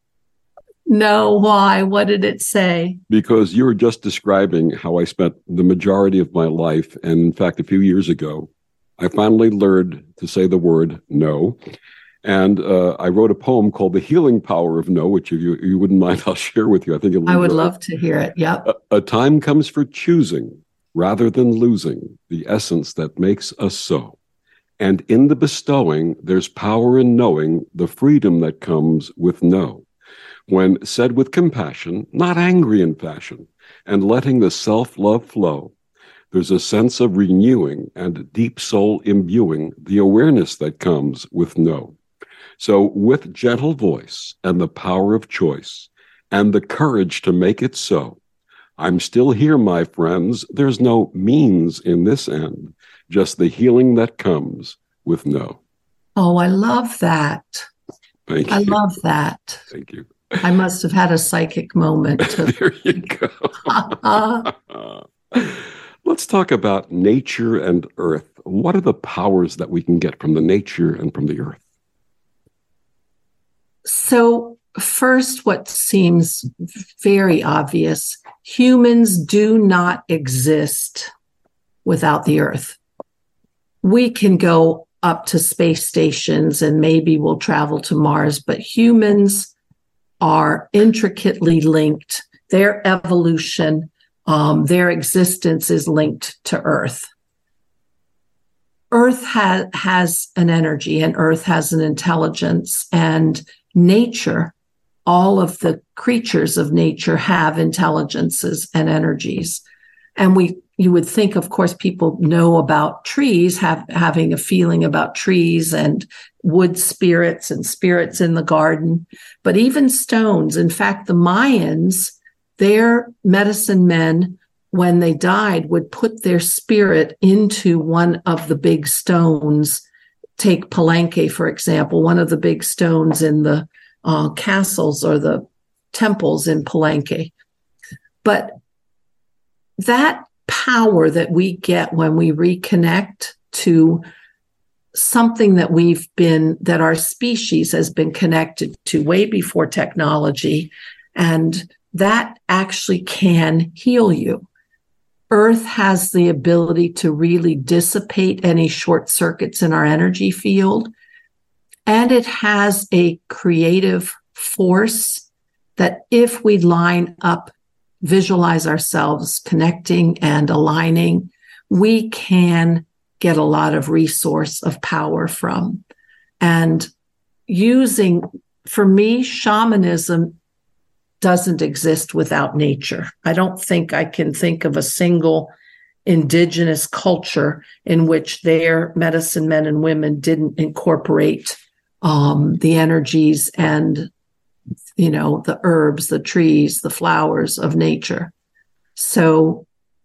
Speaker 6: No, why? What did it say?
Speaker 5: Because you were just describing how I spent the majority of my life. And in fact, a few years ago, I finally learned to say the word no. And uh, I wrote a poem called The Healing Power of No, which if you, you wouldn't mind, I'll share with you. I think you'll
Speaker 6: I would love to hear it. Yep.
Speaker 5: A, a time comes for choosing rather than losing the essence that makes us so. And in the bestowing, there's power in knowing the freedom that comes with no. When said with compassion, not angry in fashion, and letting the self-love flow, there's a sense of renewing and deep soul imbuing the awareness that comes with no. So with gentle voice and the power of choice and the courage to make it so, I'm still here, my friends. There's no means in this end, just the healing that comes with no.
Speaker 6: Oh, I love that.
Speaker 5: Thank you.
Speaker 6: I love that.
Speaker 5: Thank you.
Speaker 6: I must have had a psychic moment. To...
Speaker 5: There you go. Let's talk about nature and earth. What are the powers that we can get from the nature and from the earth?
Speaker 6: So first, what seems very obvious, humans do not exist without the earth. We can go up to space stations and maybe we'll travel to Mars, but humans are intricately linked. Their evolution, um, their existence is linked to Earth. Earth ha- has an energy and Earth has an intelligence, and nature, all of the creatures of nature have intelligences and energies. And we, you would think, of course, people know about trees, have having a feeling about trees and wood spirits and spirits in the garden, but even stones. In fact, the Mayans, their medicine men, when they died, would put their spirit into one of the big stones. Take Palenque, for example, one of the big stones in the uh, castles or the temples in Palenque. But that power that we get when we reconnect to something that we've been, that our species has been connected to way before technology, and that actually can heal you. Earth has the ability to really dissipate any short circuits in our energy field. And it has a creative force that if we line up, visualize ourselves connecting and aligning, we can get a lot of resource of power from. And using, for me, shamanism doesn't exist without nature. I don't think I can think of a single indigenous culture in which their medicine men and women didn't incorporate um, the energies and, you know, the herbs, the trees, the flowers of nature. So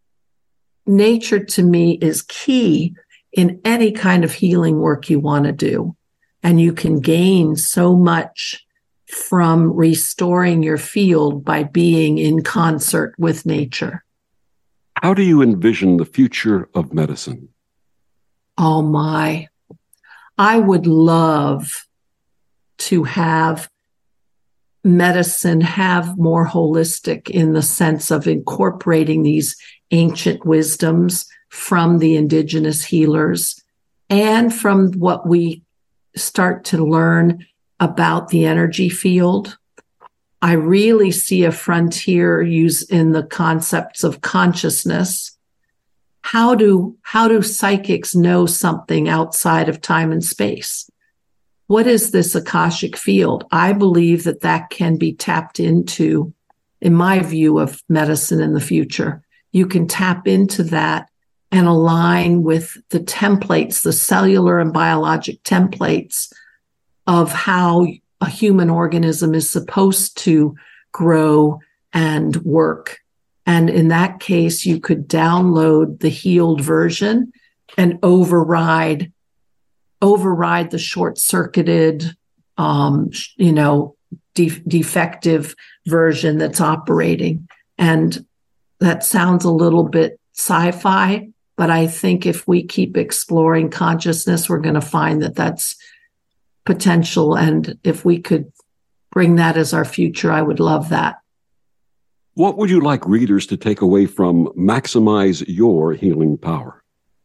Speaker 6: nature to me is key in any kind of healing work you want to do. And you can gain so much from restoring your field by being in concert with nature.
Speaker 5: How do you envision the future of medicine?
Speaker 6: Oh my, I would love to have medicine have more holistic in the sense of incorporating these ancient wisdoms from the indigenous healers and from what we start to learn about the energy field. I really see a frontier use in the concepts of consciousness. How do, how do psychics know something outside of time and space? What is this Akashic field? I believe that that can be tapped into, in my view of medicine in the future. You can tap into that and align with the templates, the cellular and biologic templates of how a human organism is supposed to grow and work. And in that case, you could download the healed version and override override the short-circuited, um, you know, de- defective version that's operating. And that sounds a little bit sci-fi, but I think if we keep exploring consciousness, we're going to find that that's potential. And if we could bring that as our future, I would love that.
Speaker 5: What would you like readers to take away from Maximize Your Healing Power?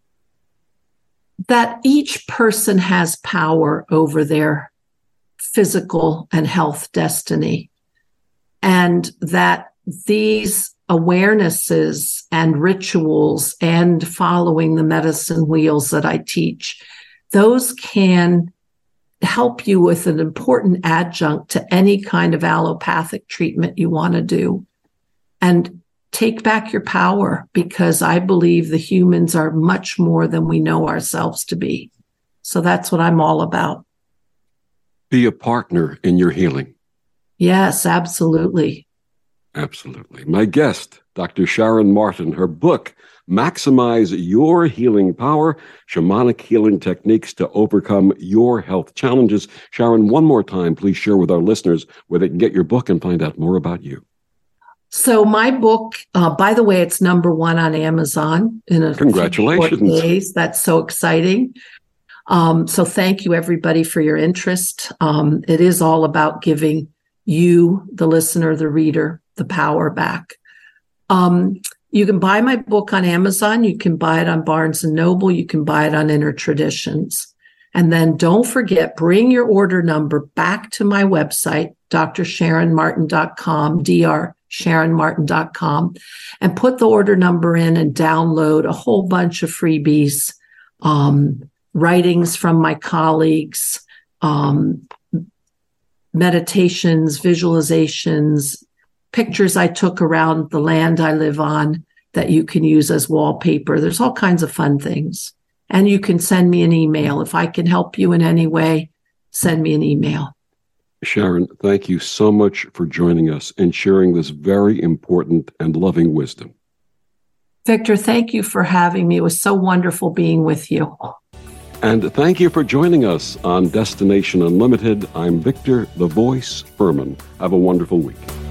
Speaker 6: That each person has power over their physical and health destiny, and that these awarenesses and rituals and following the medicine wheels that I teach, those can help you with an important adjunct to any kind of allopathic treatment you want to do. And take back your power, because I believe the humans are much more than we know ourselves to be. So that's what I'm all about.
Speaker 5: Be a partner in your healing.
Speaker 6: Yes, absolutely.
Speaker 5: Absolutely. My guest, Doctor Sharon Martin, her book, Maximize Your Healing Power, Shamanic Healing Techniques to Overcome Your Health Challenges. Sharon, one more time, please share with our listeners where they can get your book and find out more about you.
Speaker 6: So my book, uh, by the way, it's number one on Amazon in a
Speaker 5: Congratulations.
Speaker 6: few short days. That's so exciting. Um, so thank you, everybody, for your interest. Um, it is all about giving you, the listener, the reader, the power back. Um, you can buy my book on Amazon. You can buy it on Barnes and Noble. You can buy it on Inner Traditions. And then don't forget, bring your order number back to my website, d r sharon martin dot com, D R sharon martin dot com, and put the order number in and download a whole bunch of freebies, um, writings from my colleagues, um, meditations, visualizations, pictures I took around the land I live on that you can use as wallpaper. There's all kinds of fun things. And you can send me an email. If I can help you in any way, send me an email.
Speaker 5: Sharon, thank you so much for joining us and sharing this very important and loving wisdom.
Speaker 6: Victor, thank you for having me. It was so wonderful being with you.
Speaker 5: And thank you for joining us on Destination Unlimited. I'm Victor, the Voice Furman. Have a wonderful week.